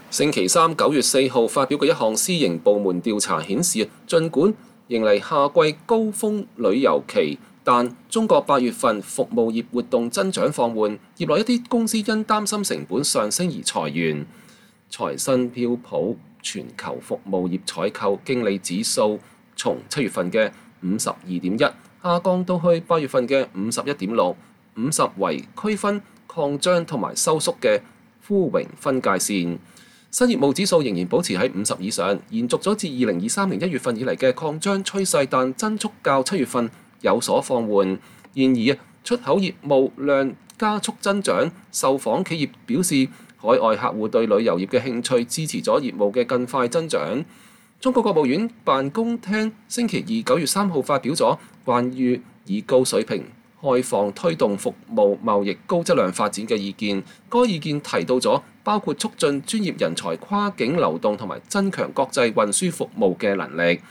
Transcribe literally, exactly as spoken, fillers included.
星期三九月四號發表嘅一項私營部門調查顯示，儘管迎嚟夏季高峰旅遊期，但中國八月份服務業活動增長放緩，業內一啲公司因擔心成本上升而裁員。財新標普全球服務業採購經理指數從七月份嘅五十二點一下降到去八月份嘅五十一點六，五十為區分擴張同埋收縮嘅枯榮分界線。新業務指數仍然保持喺五十以上，延續咗自二零二三年一月份以嚟嘅擴張趨勢，但增速較七月份有所放緩。然而出口業務量加速增長，受訪企業表示海外客戶對旅遊業嘅興趣支持咗業務嘅更快增長。中國國務院辦公廳星期二九月三號發表咗關於以高水平開放推動服務貿易高質量發展嘅意見，該意見提到咗包括促進專業人才跨境流動同埋增強國際運輸服務嘅能力。